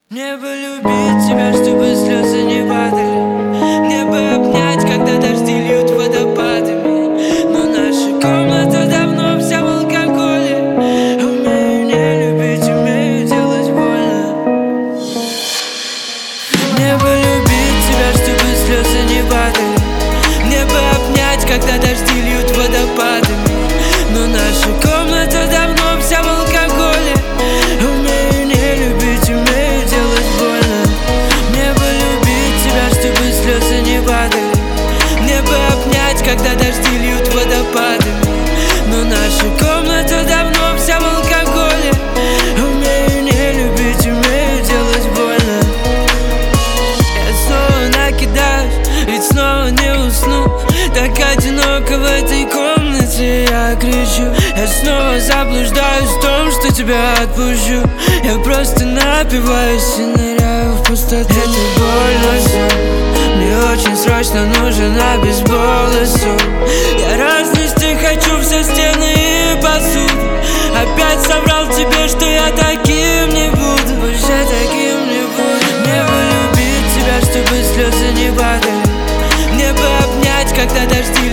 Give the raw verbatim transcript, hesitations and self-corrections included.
Мне бы любить тебя, чтобы слезы не падали. Мне бы обнять, когда дожди льют водопадами. Но наша комната давно вся в алкоголе. Умею не любить, умею делать больно. Мне бы любить тебя, чтобы слезы не падали. Мне бы обнять, когда дожди льют водопадами. Но наша комната давно вся в алкоголе. Умею не любить, умею делать больно. Мне бы любить тебя, чтобы слезы не падали. Мне бы обнять, когда дожди льют водопадами. Но наша комната давно вся в алкоголе. Умею не любить, умею делать больно. Я снова накидаюсь, ведь снова не усну. Так одиноко в этой комнате, я кричу. Я снова заблуждаюсь в том, что тебя отпущу. Я просто напиваюсь и ныряю в пустоту. Это больно все. Мне очень срочно нужен обезбол и сон. Я разнести хочу все стены и посуду. Опять соврал тебе, что я таким не буду. Больше таким не буду. Мне бы любить тебя, чтобы слезы не падали. Мне бы обнять, когда дожди